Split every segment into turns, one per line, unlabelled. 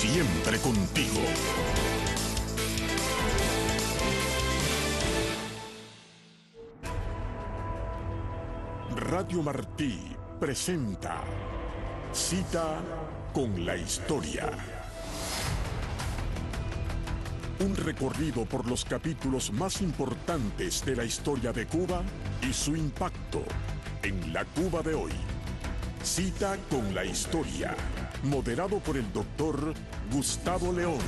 siempre contigo. Radio Martí presenta Cita con la Historia. Un recorrido por los capítulos más importantes de la historia de Cuba y su impacto en la Cuba de hoy. Cita con la Historia, moderado por el doctor Gustavo León.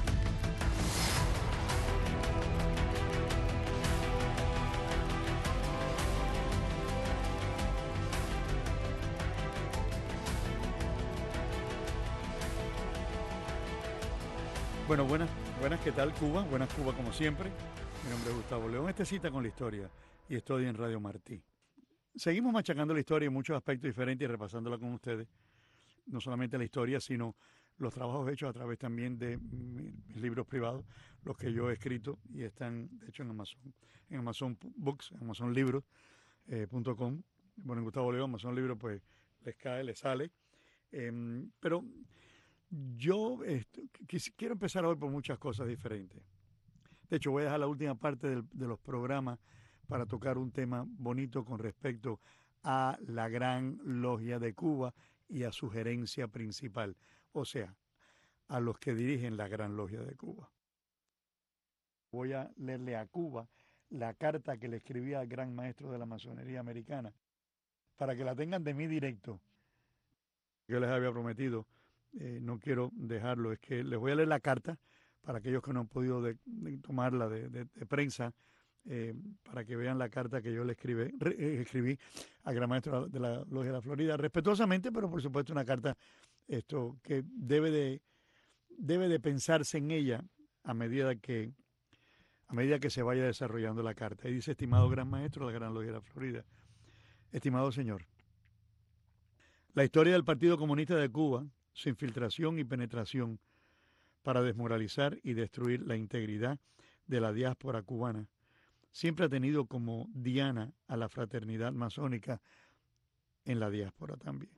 Bueno, buenas, ¿qué tal Cuba? Buenas Cuba como siempre. Mi nombre es Gustavo León. Esta es Cita con la Historia y estoy en Radio Martí. Seguimos machacando la historia en muchos aspectos diferentes y repasándola con ustedes. No solamente la historia, sino los trabajos hechos a través también de mis libros privados, los que yo he escrito y están, de hecho, en Amazon Books, en amazonlibros.com. Bueno, en Gustavo León, Amazon Libros, pues les sale. Pero yo quiero empezar hoy por muchas cosas diferentes. De hecho, voy a dejar la última parte de los programas para tocar un tema bonito con respecto a la Gran Logia de Cuba y a su gerencia principal, o sea, a los que dirigen la Gran Logia de Cuba. Voy a leerle a Cuba la carta que le escribí al gran maestro de la masonería americana, para que la tengan de mí directo. Yo les había prometido, no quiero dejarlo, es que les voy a leer la carta para aquellos que no han podido tomarla de prensa, para que vean la carta que yo le escribí al gran maestro de la Logia de la Florida, respetuosamente, pero por supuesto una carta que debe de pensarse en ella a medida que se vaya desarrollando la carta. Y dice: estimado gran maestro de la Gran Logia de la Florida, estimado señor, la historia del Partido Comunista de Cuba, su infiltración y penetración para desmoralizar y destruir la integridad de la diáspora cubana, siempre ha tenido como diana a la fraternidad masónica en la diáspora también.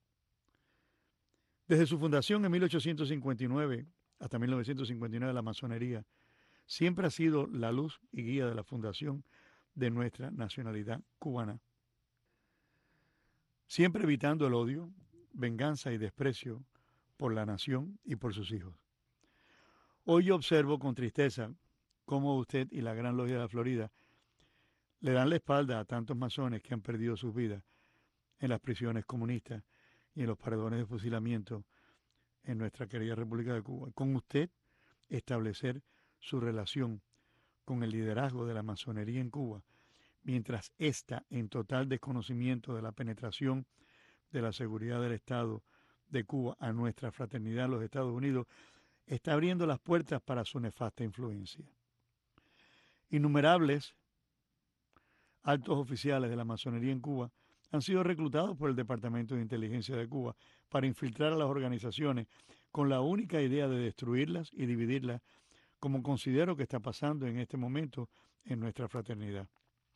Desde su fundación en 1859 hasta 1959, la masonería siempre ha sido la luz y guía de la fundación de nuestra nacionalidad cubana, siempre evitando el odio, venganza y desprecio por la nación y por sus hijos. Hoy yo observo con tristeza cómo usted y la Gran Logia de la Florida le dan la espalda a tantos masones que han perdido sus vidas en las prisiones comunistas y en los paredones de fusilamiento en nuestra querida República de Cuba. Con usted establecer su relación con el liderazgo de la masonería en Cuba, mientras ésta, en total desconocimiento de la penetración de la seguridad del Estado de Cuba a nuestra fraternidad en los Estados Unidos, está abriendo las puertas para su nefasta influencia. Innumerables altos oficiales de la masonería en Cuba han sido reclutados por el Departamento de Inteligencia de Cuba para infiltrar a las organizaciones con la única idea de destruirlas y dividirlas, como considero que está pasando en este momento en nuestra fraternidad.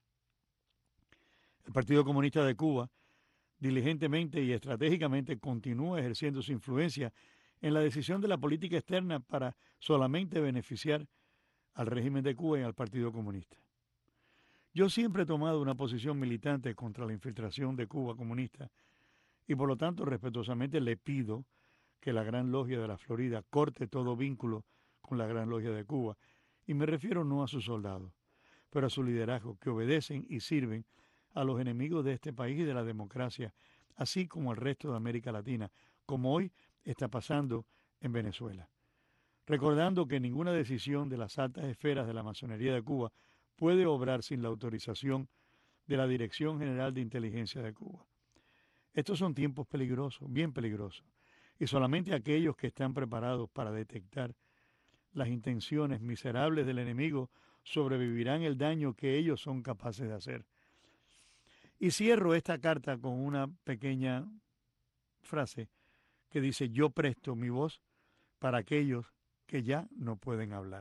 El Partido Comunista de Cuba diligentemente y estratégicamente continúa ejerciendo su influencia en la decisión de la política externa para solamente beneficiar al régimen de Cuba y al Partido Comunista. Yo siempre he tomado una posición militante contra la infiltración de Cuba comunista y por lo tanto respetuosamente le pido que la Gran Logia de la Florida corte todo vínculo con la Gran Logia de Cuba, y me refiero no a sus soldados, pero a su liderazgo, que obedecen y sirven a los enemigos de este país y de la democracia, así como al resto de América Latina, como hoy está pasando en Venezuela. Recordando que ninguna decisión de las altas esferas de la masonería de Cuba puede obrar sin la autorización de la Dirección General de Inteligencia de Cuba. Estos son tiempos peligrosos, bien peligrosos, y solamente aquellos que están preparados para detectar las intenciones miserables del enemigo sobrevivirán el daño que ellos son capaces de hacer. Y cierro esta carta con una pequeña frase que dice: yo presto mi voz para aquellos que ya no pueden hablar.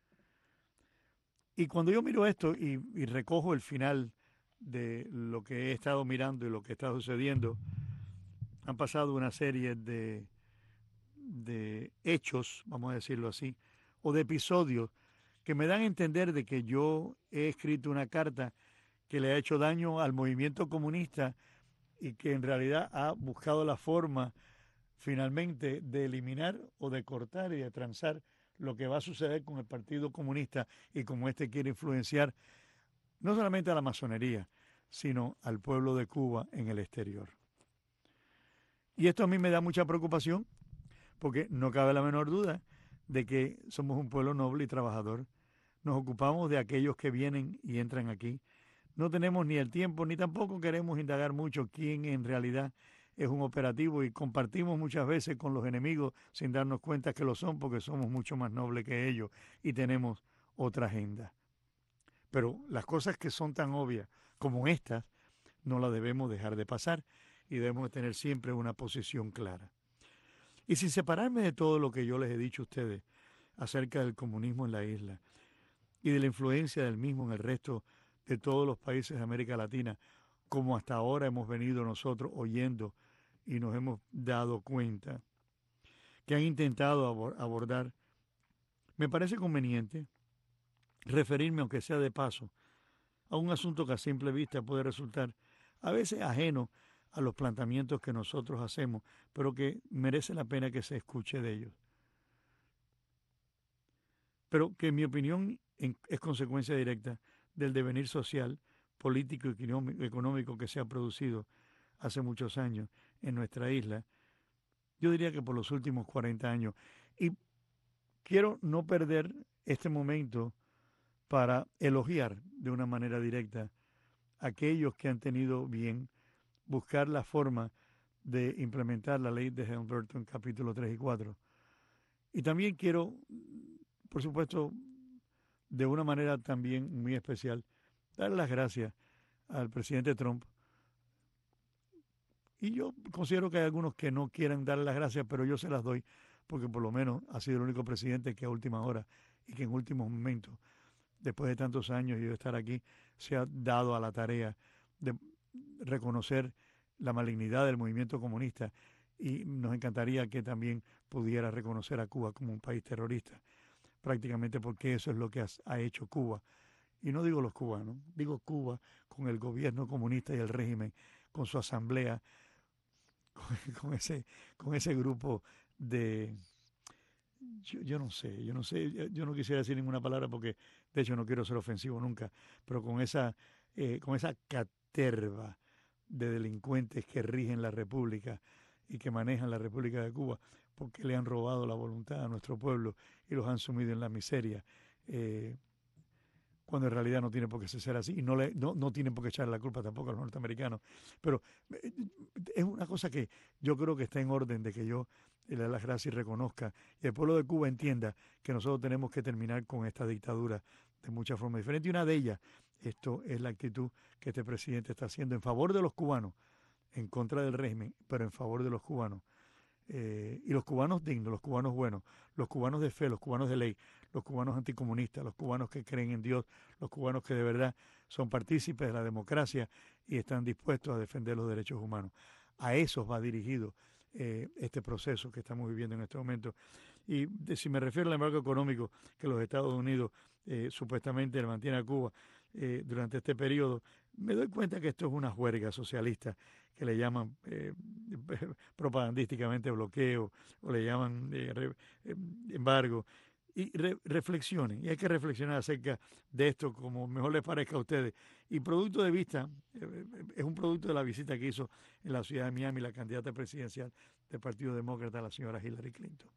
Y cuando yo miro esto y recojo el final de lo que he estado mirando y lo que está sucediendo, han pasado una serie de de hechos, vamos a decirlo así, o de episodios que me dan a entender de que yo he escrito una carta que le ha hecho daño al movimiento comunista y que en realidad ha buscado la forma finalmente de eliminar o de cortar y de transar lo que va a suceder con el Partido Comunista y como este quiere influenciar no solamente a la masonería, sino al pueblo de Cuba en el exterior. Y esto a mí me da mucha preocupación porque no cabe la menor duda de que somos un pueblo noble y trabajador. Nos ocupamos de aquellos que vienen y entran aquí. No tenemos ni el tiempo ni tampoco queremos indagar mucho quién en realidad es un operativo y compartimos muchas veces con los enemigos sin darnos cuenta que lo son porque somos mucho más nobles que ellos y tenemos otra agenda. Pero las cosas que son tan obvias como estas no las debemos dejar de pasar y debemos tener siempre una posición clara. Y sin separarme de todo lo que yo les he dicho a ustedes acerca del comunismo en la isla y de la influencia del mismo en el resto de todos los países de América Latina, como hasta ahora hemos venido nosotros oyendo y nos hemos dado cuenta que han intentado abordar, me parece conveniente referirme, aunque sea de paso, a un asunto que a simple vista puede resultar a veces ajeno a los planteamientos que nosotros hacemos, pero que merece la pena que se escuche de ellos. Pero que en mi opinión es consecuencia directa del devenir social, político y económico que se ha producido hace muchos años en nuestra isla, yo diría que por los últimos 40 años. Y quiero no perder este momento para elogiar de una manera directa a aquellos que han tenido bien buscar la forma de implementar la ley de Helms-Burton capítulo 3 y 4. Y también quiero, por supuesto, de una manera también muy especial, dar las gracias al presidente Trump. Y yo considero que hay algunos que no quieren dar las gracias, pero yo se las doy, porque por lo menos ha sido el único presidente que a última hora y que en últimos momentos, después de tantos años y de estar aquí, se ha dado a la tarea de reconocer la malignidad del movimiento comunista y nos encantaría que también pudiera reconocer a Cuba como un país terrorista, prácticamente porque eso es lo que ha hecho Cuba. Y no digo los cubanos, digo Cuba con el gobierno comunista y el régimen, con su asamblea, con ese grupo de... Yo no sé, yo no quisiera decir ninguna palabra porque de hecho no quiero ser ofensivo nunca, pero con esa caterva de delincuentes que rigen la República y que manejan la República de Cuba, porque le han robado la voluntad a nuestro pueblo y los han sumido en la miseria, cuando en realidad no tiene por qué ser así y no tienen por qué echar la culpa tampoco a los norteamericanos. Pero es una cosa que yo creo que está en orden de que yo le dé las gracias y reconozca y el pueblo de Cuba entienda que nosotros tenemos que terminar con esta dictadura de muchas formas diferentes. Y una de ellas, esto es la actitud que este presidente está haciendo en favor de los cubanos, en contra del régimen, pero en favor de los cubanos. Y los cubanos dignos, los cubanos buenos, los cubanos de fe, los cubanos de ley, los cubanos anticomunistas, los cubanos que creen en Dios, los cubanos que de verdad son partícipes de la democracia y están dispuestos a defender los derechos humanos. A esos va dirigido este proceso que estamos viviendo en este momento. Y si me refiero al embargo económico que los Estados Unidos supuestamente le mantiene a Cuba durante este periodo, me doy cuenta que esto es una juerga socialista que le llaman propagandísticamente bloqueo o le llaman embargo. Y reflexionen, y hay que reflexionar acerca de esto como mejor les parezca a ustedes. Y producto de vista, es un producto de la visita que hizo en la ciudad de Miami la candidata presidencial del Partido Demócrata, la señora Hillary Clinton.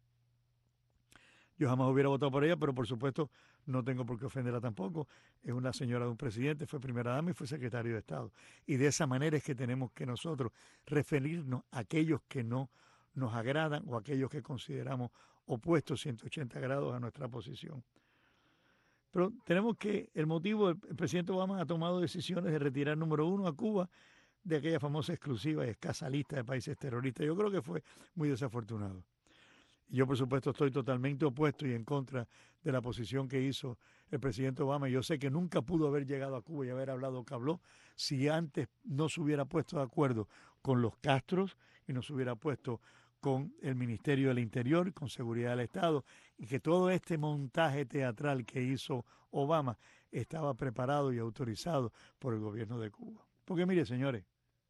Yo jamás hubiera votado por ella, pero por supuesto no tengo por qué ofenderla tampoco. Es una señora de un presidente, fue primera dama y fue secretario de Estado. Y de esa manera es que tenemos que nosotros referirnos a aquellos que no nos agradan o a aquellos que consideramos opuestos 180 grados a nuestra posición. Pero tenemos que, el presidente Obama ha tomado decisiones de retirar, número uno, a Cuba de aquella famosa exclusiva y escasa lista de países terroristas. Yo creo que fue muy desafortunado. Yo, por supuesto, estoy totalmente opuesto y en contra de la posición que hizo el presidente Obama. Yo sé que nunca pudo haber llegado a Cuba y haber hablado lo que habló si antes no se hubiera puesto de acuerdo con los Castros y no se hubiera puesto con el Ministerio del Interior, con Seguridad del Estado, y que todo este montaje teatral que hizo Obama estaba preparado y autorizado por el gobierno de Cuba. Porque mire, señores,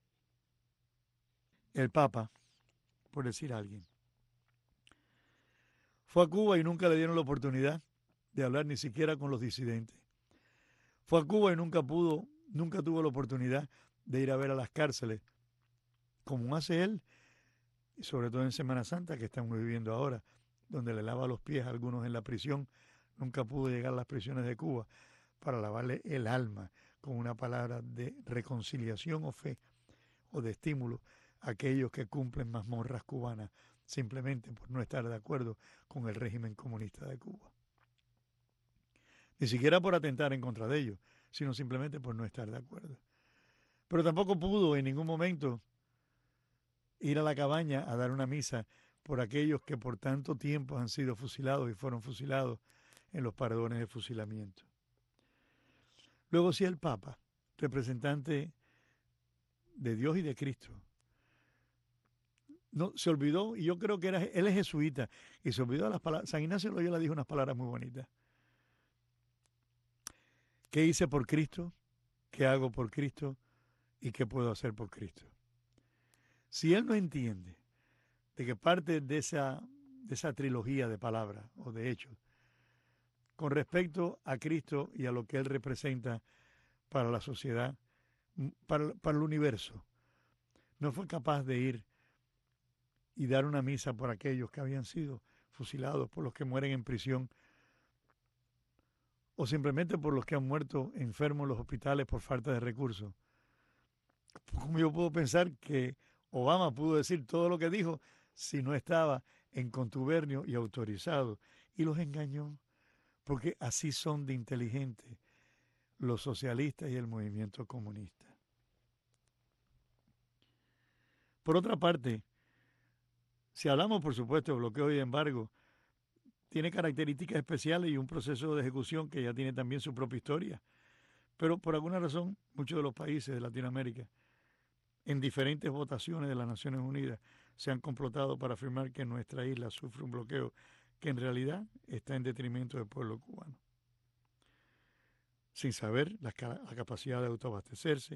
el Papa, por decir a alguien, fue a Cuba y nunca le dieron la oportunidad de hablar ni siquiera con los disidentes. Fue a Cuba y nunca tuvo la oportunidad de ir a ver a las cárceles, como hace él, y sobre todo en Semana Santa, que estamos viviendo ahora, donde le lava los pies a algunos en la prisión. Nunca pudo llegar a las prisiones de Cuba para lavarle el alma con una palabra de reconciliación o fe o de estímulo a aquellos que cumplen mazmorras cubanas simplemente por no estar de acuerdo con el régimen comunista de Cuba. Ni siquiera por atentar en contra de ellos, sino simplemente por no estar de acuerdo. Pero tampoco pudo en ningún momento ir a la cabaña a dar una misa por aquellos que por tanto tiempo han sido fusilados y fueron fusilados en los paredones de fusilamiento. Luego sí el Papa, representante de Dios y de Cristo, no, se olvidó, y yo creo que él es jesuita, y se olvidó de las palabras. San Ignacio de Loyola dijo unas palabras muy bonitas. ¿Qué hice por Cristo? ¿Qué hago por Cristo? ¿Y qué puedo hacer por Cristo? Si él no entiende de que parte de esa trilogía de palabras o de hechos con respecto a Cristo y a lo que él representa para la sociedad, para el universo, no fue capaz de ir y dar una misa por aquellos que habían sido fusilados, por los que mueren en prisión, o simplemente por los que han muerto enfermos en los hospitales por falta de recursos. ¿Cómo yo puedo pensar que Obama pudo decir todo lo que dijo si no estaba en contubernio y autorizado? Y los engañó, porque así son de inteligentes los socialistas y el movimiento comunista. Por otra parte, si hablamos, por supuesto, de bloqueo y embargo, tiene características especiales y un proceso de ejecución que ya tiene también su propia historia. Pero por alguna razón, muchos de los países de Latinoamérica, en diferentes votaciones de las Naciones Unidas, se han complotado para afirmar que nuestra isla sufre un bloqueo que en realidad está en detrimento del pueblo cubano. Sin saber la capacidad de autoabastecerse,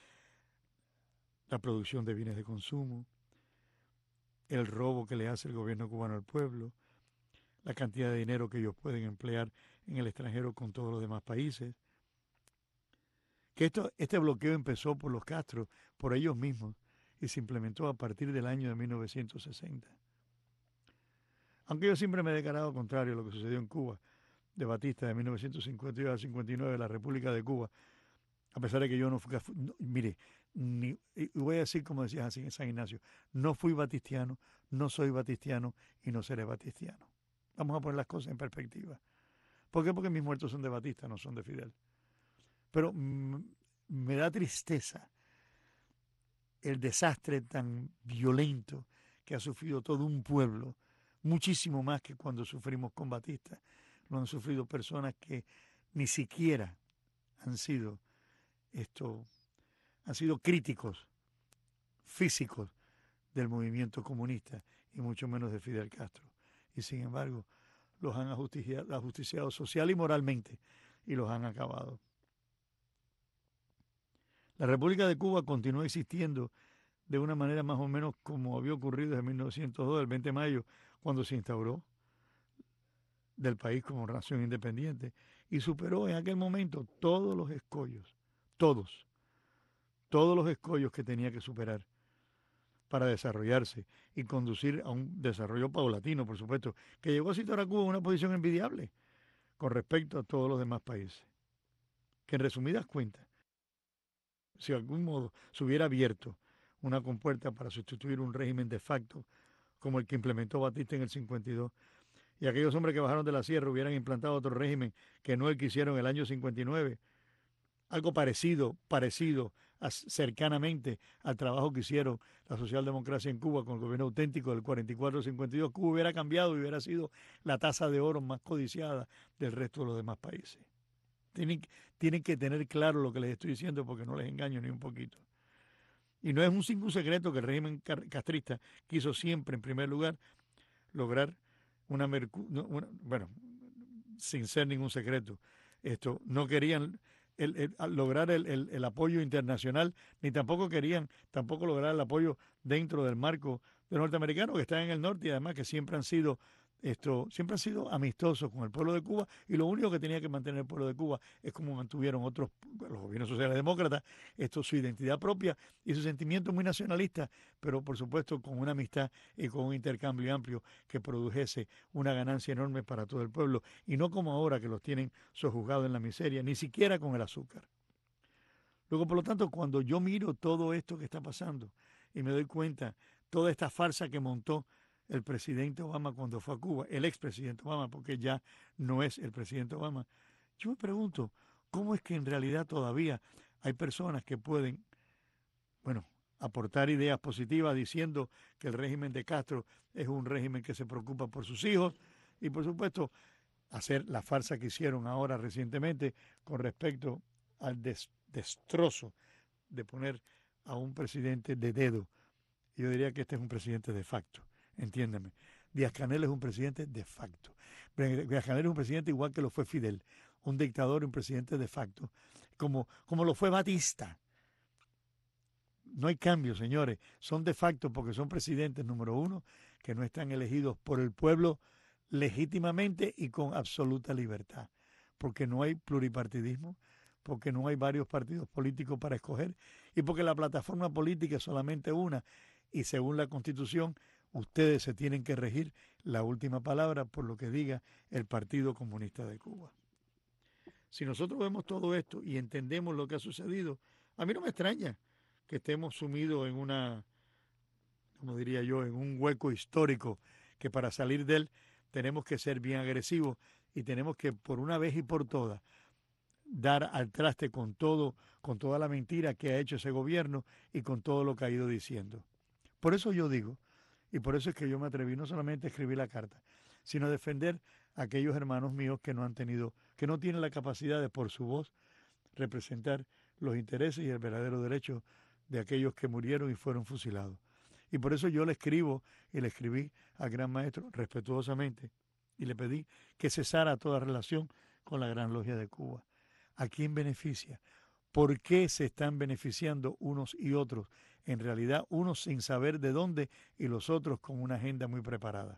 la producción de bienes de consumo, el robo que le hace el gobierno cubano al pueblo, la cantidad de dinero que ellos pueden emplear en el extranjero con todos los demás países. Que este bloqueo empezó por los Castro, por ellos mismos, y se implementó a partir del año de 1960. Aunque yo siempre me he declarado contrario a lo que sucedió en Cuba, de Batista de 1952 a 59, la República de Cuba, a pesar de que yo no fui, mire, y voy a decir como decía así en San Ignacio, no fui batistiano, no soy batistiano y no seré batistiano. Vamos a poner las cosas en perspectiva. ¿Por qué? Porque mis muertos son de Batista, no son de Fidel. Pero me da tristeza el desastre tan violento que ha sufrido todo un pueblo, muchísimo más que cuando sufrimos con Batista. Lo han sufrido personas que ni siquiera han sido críticos físicos del movimiento comunista y mucho menos de Fidel Castro. Y sin embargo, los han ajusticiado social y moralmente y los han acabado. La República de Cuba continúa existiendo de una manera más o menos como había ocurrido desde 1902, el 20 de mayo, cuando se instauró del país como nación independiente y superó en aquel momento todos los escollos, todos los escollos que tenía que superar para desarrollarse y conducir a un desarrollo paulatino, por supuesto, que llegó a situar a Cuba en una posición envidiable con respecto a todos los demás países. Que en resumidas cuentas, si de algún modo se hubiera abierto una compuerta para sustituir un régimen de facto como el que implementó Batista en el 52, y aquellos hombres que bajaron de la sierra hubieran implantado otro régimen que no el que hicieron en el año 59, algo parecido cercanamente al trabajo que hicieron la socialdemocracia en Cuba con el gobierno auténtico del 44-52, Cuba hubiera cambiado y hubiera sido la taza de oro más codiciada del resto de los demás países. Tienen que tener claro lo que les estoy diciendo porque no les engaño ni un poquito. Y no es ningún secreto que el régimen castrista quiso siempre, en primer lugar, lograr bueno, sin ser ningún secreto, no querían lograr el apoyo internacional, ni tampoco lograr el apoyo dentro del marco de los norteamericanos que están en el norte y además que siempre han sido amistosos con el pueblo de Cuba, y lo único que tenía que mantener el pueblo de Cuba es como mantuvieron los gobiernos sociales demócratas, su identidad propia y su sentimiento muy nacionalista, pero por supuesto con una amistad y con un intercambio amplio que produjese una ganancia enorme para todo el pueblo, y no como ahora que los tienen sojuzgados en la miseria, ni siquiera con el azúcar. Luego, por lo tanto, cuando yo miro todo esto que está pasando y me doy cuenta, toda esta farsa que montó el presidente Obama cuando fue a Cuba, el expresidente Obama, porque ya no es el presidente Obama, yo me pregunto, ¿cómo es que en realidad todavía hay personas que pueden, bueno, aportar ideas positivas diciendo que el régimen de Castro es un régimen que se preocupa por sus hijos y, por supuesto, hacer la farsa que hicieron ahora recientemente con respecto al destrozo de poner a un presidente de dedo? Yo diría que este es un presidente de facto. Entiéndeme. Díaz-Canel es un presidente de facto. Díaz-Canel es un presidente igual que lo fue Fidel, un dictador y un presidente de facto, como lo fue Batista. No hay cambio, señores. Son de facto porque son presidentes, número uno, que no están elegidos por el pueblo legítimamente y con absoluta libertad, porque no hay pluripartidismo, porque no hay varios partidos políticos para escoger y porque la plataforma política es solamente una, y según la Constitución ustedes se tienen que regir la última palabra por lo que diga el Partido Comunista de Cuba. Si nosotros vemos todo esto y entendemos lo que ha sucedido, a mí no me extraña que estemos sumidos en como diría yo, en un hueco histórico que para salir de él tenemos que ser bien agresivos y tenemos que por una vez y por todas dar al traste con toda la mentira que ha hecho ese gobierno y con todo lo que ha ido diciendo. Por eso yo digo, y por eso es que yo me atreví no solamente a escribir la carta, sino a defender a aquellos hermanos míos que no tienen la capacidad de por su voz representar los intereses y el verdadero derecho de aquellos que murieron y fueron fusilados. Y por eso yo le escribí al gran maestro respetuosamente y le pedí que cesara toda relación con la Gran Logia de Cuba. ¿A quién beneficia? ¿Por qué se están beneficiando unos y otros? En realidad, unos sin saber de dónde y los otros con una agenda muy preparada.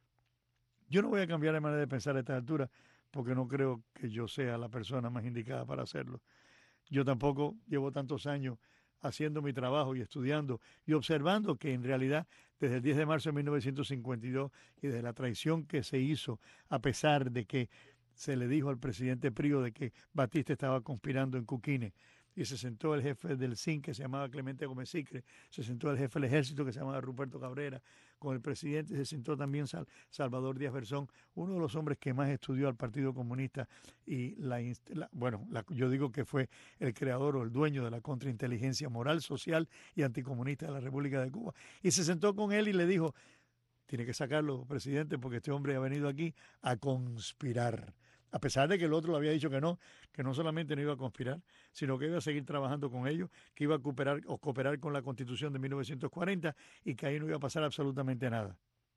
Yo no voy a cambiar de manera de pensar a esta altura porque no creo que yo sea la persona más indicada para hacerlo. Yo tampoco llevo tantos años haciendo mi trabajo y estudiando y observando que en realidad desde el 10 de marzo de 1952 y desde la traición que se hizo, a pesar de que se le dijo al presidente Prío de que Batista estaba conspirando en Cuquine, y se sentó el jefe del CIN que se llamaba Clemente Gómez Sicre, se sentó el jefe del ejército que se llamaba Ruperto Cabrera, con el presidente se sentó también Salvador Díaz Berzón, uno de los hombres que más estudió al Partido Comunista y yo digo que fue el creador o el dueño de la contrainteligencia moral, social y anticomunista de la República de Cuba. Y se sentó con él y le dijo, tiene que sacarlo, presidente, porque este hombre ha venido aquí a conspirar. A pesar de que el otro le había dicho que no solamente no iba a conspirar, sino que iba a seguir trabajando con ellos, que iba a cooperar con la Constitución de 1940 y que ahí no iba a pasar absolutamente nada.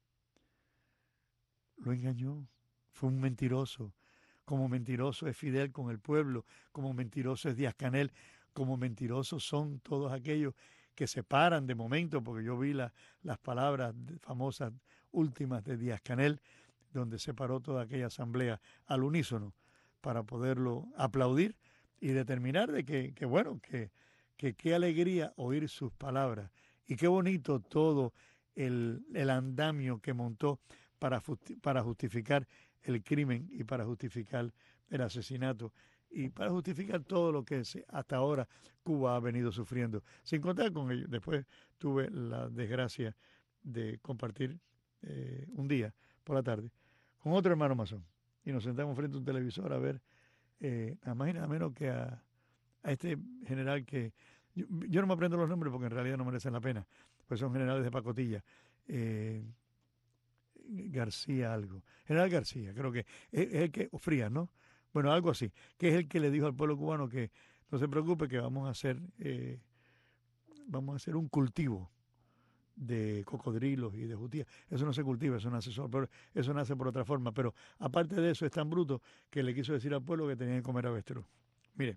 Lo engañó, fue un mentiroso. Como mentiroso es Fidel con el pueblo, como mentiroso es Díaz-Canel, como mentirosos son todos aquellos que se paran de momento, porque yo vi las palabras famosas últimas de Díaz-Canel, donde se paró toda aquella asamblea al unísono para poderlo aplaudir y determinar de que qué alegría oír sus palabras y qué bonito todo el andamio que montó para justificar el crimen y para justificar el asesinato y para justificar todo lo que hasta ahora Cuba ha venido sufriendo. Sin contar con ello, después tuve la desgracia de compartir un día por la tarde con otro hermano masón. Y nos sentamos frente a un televisor a ver nada más y nada menos que a este general que... Yo no me aprendo los nombres porque en realidad no merecen la pena, pues son generales de pacotilla. García algo. General García, creo que es el que... Frías, ¿no? Bueno, algo así. Que es el que le dijo al pueblo cubano que no se preocupe, que vamos a hacer vamos a hacer un cultivo de cocodrilos y de jutías. Eso no se cultiva, eso nace solo, pero eso nace por otra forma. Pero aparte de eso, es tan bruto que le quiso decir al pueblo que tenía que comer avestruz. Mire,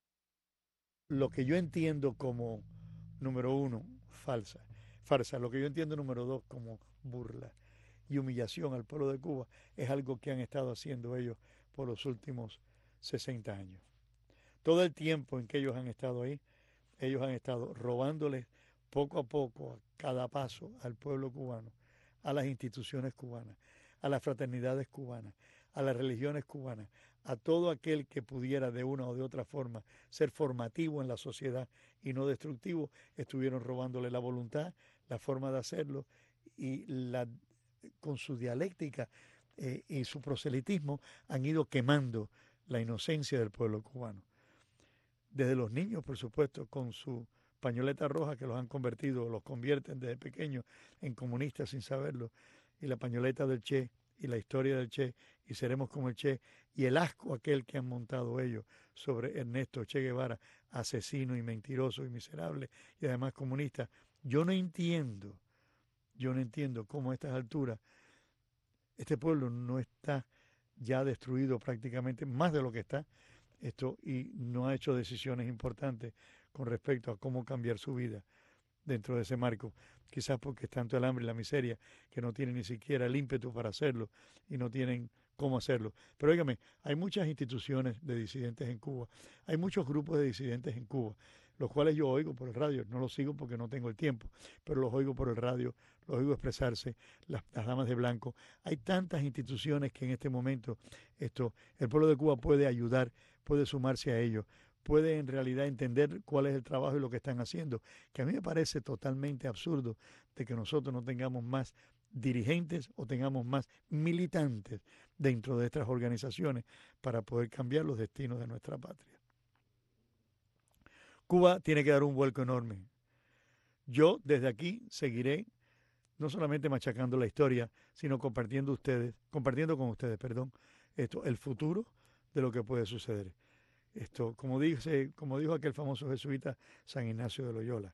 lo que yo entiendo como, número uno, farsa, lo que yo entiendo, número dos, como burla y humillación al pueblo de Cuba, es algo que han estado haciendo ellos por los últimos 60 años. Todo el tiempo en que ellos han estado ahí, ellos han estado robándoles poco a poco, a cada paso, al pueblo cubano, a las instituciones cubanas, a las fraternidades cubanas, a las religiones cubanas, a todo aquel que pudiera de una o de otra forma ser formativo en la sociedad y no destructivo, estuvieron robándole la voluntad, la forma de hacerlo y con su dialéctica y su proselitismo han ido quemando la inocencia del pueblo cubano. Desde los niños, por supuesto, con su pañoleta roja que los han convertido, los convierten desde pequeños en comunistas sin saberlo, y la pañoleta del Che y la historia del Che y seremos como el Che y el asco aquel que han montado ellos sobre Ernesto Che Guevara, asesino y mentiroso y miserable y además comunista. Yo no entiendo cómo a estas alturas este pueblo no está ya destruido prácticamente, más de lo que está, y no ha hecho decisiones importantes con respecto a cómo cambiar su vida dentro de ese marco, quizás porque es tanto el hambre y la miseria que no tienen ni siquiera el ímpetu para hacerlo y no tienen cómo hacerlo. Pero óigame, hay muchas instituciones de disidentes en Cuba, hay muchos grupos de disidentes en Cuba, los cuales yo oigo por el radio, no los sigo porque no tengo el tiempo, pero los oigo por el radio, los oigo expresarse, las damas de blanco. Hay tantas instituciones que en este momento el pueblo de Cuba puede ayudar, puede sumarse a ellos, puede en realidad entender cuál es el trabajo y lo que están haciendo, que a mí me parece totalmente absurdo de que nosotros no tengamos más dirigentes o tengamos más militantes dentro de estas organizaciones para poder cambiar los destinos de nuestra patria. Cuba tiene que dar un vuelco enorme. Yo desde aquí seguiré no solamente machacando la historia, sino compartiendo con ustedes, el futuro de lo que puede suceder. Como dijo aquel famoso jesuita San Ignacio de Loyola,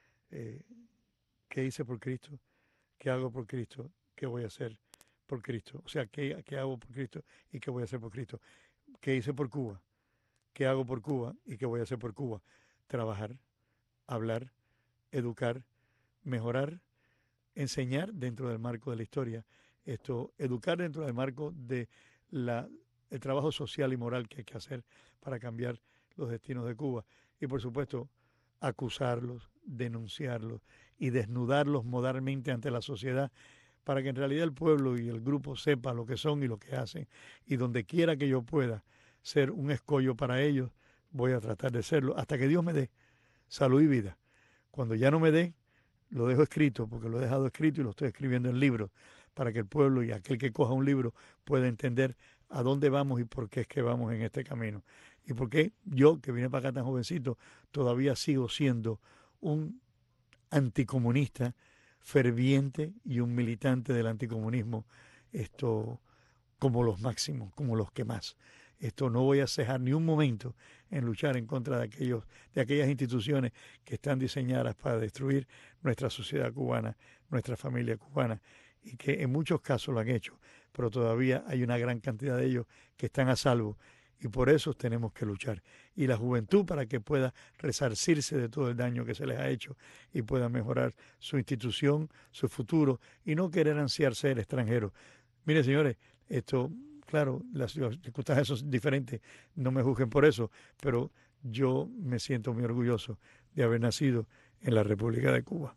¿qué hice por Cristo? ¿Qué hago por Cristo? ¿Qué voy a hacer por Cristo? O sea, ¿qué hago por Cristo y qué voy a hacer por Cristo? ¿Qué hice por Cuba? ¿Qué hago por Cuba y qué voy a hacer por Cuba? Trabajar, hablar, educar, mejorar, enseñar dentro del marco de la historia, educar dentro del marco de el trabajo social y moral que hay que hacer para cambiar los destinos de Cuba y por supuesto acusarlos, denunciarlos y desnudarlos moralmente ante la sociedad para que en realidad el pueblo y el grupo sepa lo que son y lo que hacen y donde quiera que yo pueda ser un escollo para ellos, voy a tratar de serlo hasta que Dios me dé salud y vida. Cuando ya no me dé, lo dejo escrito porque lo he dejado escrito y lo estoy escribiendo en libros para que el pueblo y aquel que coja un libro pueda entender a dónde vamos y por qué es que vamos en este camino. Y por qué yo, que vine para acá tan jovencito, todavía sigo siendo un anticomunista ferviente y un militante del anticomunismo, como los máximos, como los que más. No voy a cejar ni un momento en luchar en contra de aquellas instituciones que están diseñadas para destruir nuestra sociedad cubana, nuestra familia cubana, y que en muchos casos lo han hecho, pero todavía hay una gran cantidad de ellos que están a salvo y por eso tenemos que luchar. Y la juventud para que pueda resarcirse de todo el daño que se les ha hecho y pueda mejorar su institución, su futuro y no querer ansiar ser extranjeros. Mire, señores, claro, las circunstancias son diferentes, no me juzguen por eso, pero yo me siento muy orgulloso de haber nacido en la República de Cuba.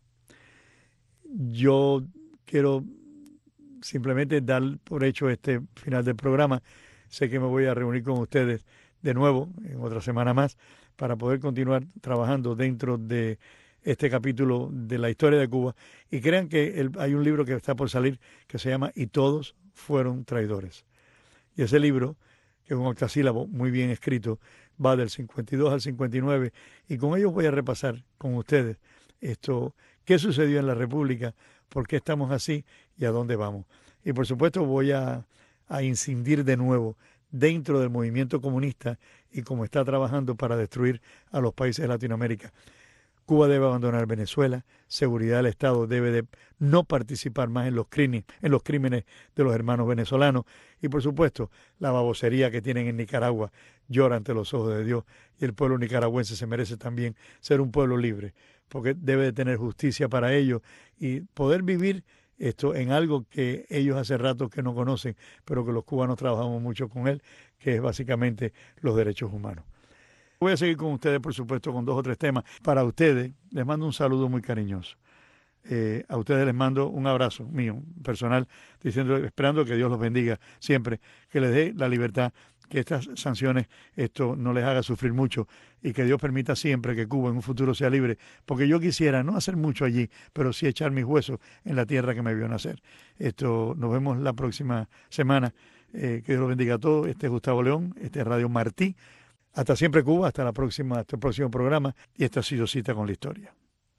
Yo quiero simplemente dar por hecho este final del programa. Sé que me voy a reunir con ustedes de nuevo en otra semana más para poder continuar trabajando dentro de este capítulo de la historia de Cuba. Y crean que hay un libro que está por salir que se llama Y todos fueron traidores. Y ese libro, que es un octasílabo muy bien escrito, va del 52 al 59 y con ellos voy a repasar con ustedes qué sucedió en la República, por qué estamos así y a dónde vamos. Y por supuesto voy a incidir de nuevo dentro del movimiento comunista y cómo está trabajando para destruir a los países de Latinoamérica. Cuba debe abandonar Venezuela, seguridad del Estado debe de no participar más en los crímenes de los hermanos venezolanos y por supuesto la babosería que tienen en Nicaragua llora ante los ojos de Dios y el pueblo nicaragüense se merece también ser un pueblo libre porque debe de tener justicia para ellos y poder vivir esto en algo que ellos hace rato que no conocen, pero que los cubanos trabajamos mucho con él, que es básicamente los derechos humanos. Voy a seguir con ustedes, por supuesto, con 2 o 3 temas. Para ustedes, les mando un saludo muy cariñoso. A ustedes les mando un abrazo mío, personal, esperando que Dios los bendiga siempre, que les dé la libertad, que estas sanciones esto no les haga sufrir mucho y que Dios permita siempre que Cuba en un futuro sea libre, porque yo quisiera no hacer mucho allí, pero sí echar mis huesos en la tierra que me vio nacer. Nos vemos la próxima semana. Que Dios los bendiga a todos. Este es Gustavo León, este es Radio Martí. Hasta siempre Cuba, hasta el próximo programa y esta ha sido Cita con la Historia.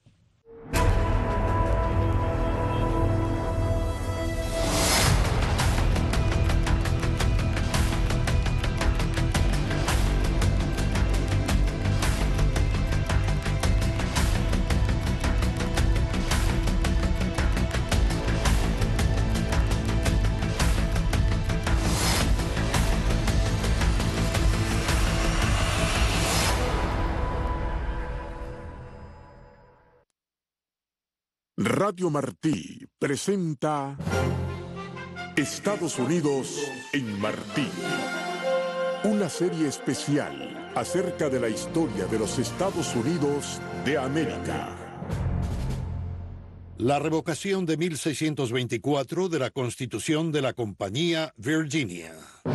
Radio Martí presenta Estados Unidos en Martí. Una serie especial acerca de la historia de los Estados Unidos de América.
La revocación de 1624 de la Constitución de la Compañía Virginia.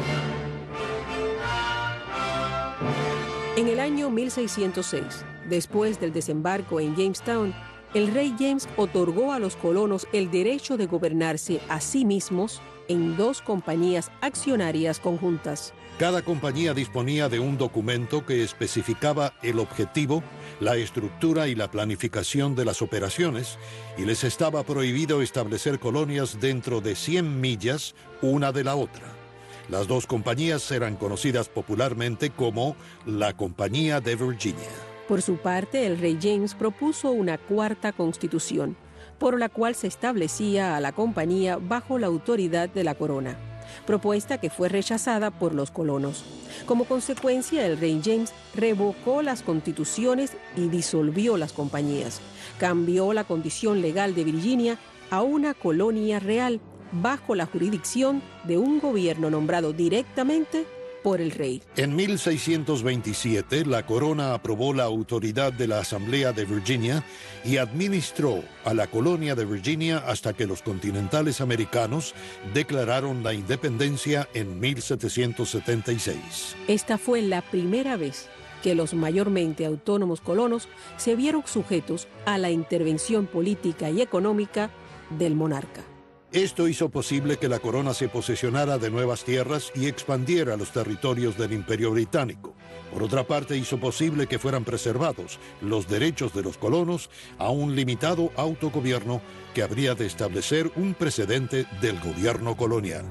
En el año 1606, después del desembarco en Jamestown, el rey James otorgó a los colonos el derecho de gobernarse a sí mismos en 2 compañías accionarias conjuntas.
Cada compañía disponía de un documento que especificaba el objetivo, la estructura y la planificación de las operaciones, y les estaba prohibido establecer colonias dentro de 100 millas una de la otra. Las 2 compañías eran conocidas popularmente como la Compañía de Virginia.
Por su parte, el rey James propuso una 4ª constitución, por la cual se establecía a la compañía bajo la autoridad de la corona, propuesta que fue rechazada por los colonos. Como consecuencia, el rey James revocó las constituciones y disolvió las compañías. Cambió la condición legal de Virginia a una colonia real bajo la jurisdicción de un gobierno nombrado directamente por el rey.
En 1627, la corona aprobó la autoridad de la Asamblea de Virginia y administró a la colonia de Virginia hasta que los continentales americanos declararon la independencia en 1776.
Esta fue la primera vez que los mayormente autónomos colonos se vieron sujetos a la intervención política y económica del monarca.
Esto hizo posible que la corona se posesionara de nuevas tierras y expandiera los territorios del Imperio Británico. Por otra parte, hizo posible que fueran preservados los derechos de los colonos a un limitado autogobierno que habría de establecer un precedente del gobierno colonial.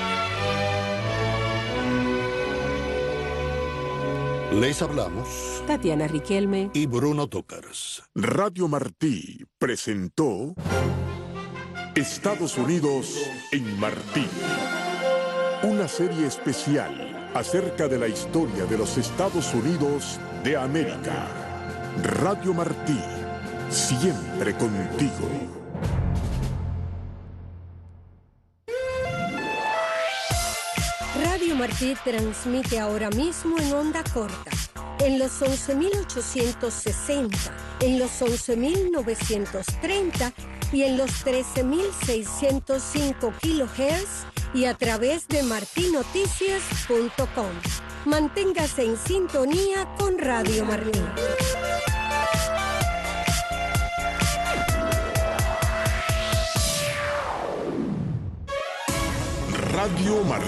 Les hablamos
Tatiana Riquelme
y Bruno Tócars.
Radio Martí presentó Estados Unidos en Martí. Una serie especial acerca de la historia de los Estados Unidos de América. Radio Martí, siempre contigo.
Radio Martí transmite ahora mismo en onda corta, en los 11.860, en los 11.930 y en los 13.605 kHz y a través de martinoticias.com. Manténgase en sintonía con Radio Martí.
Radio Martí.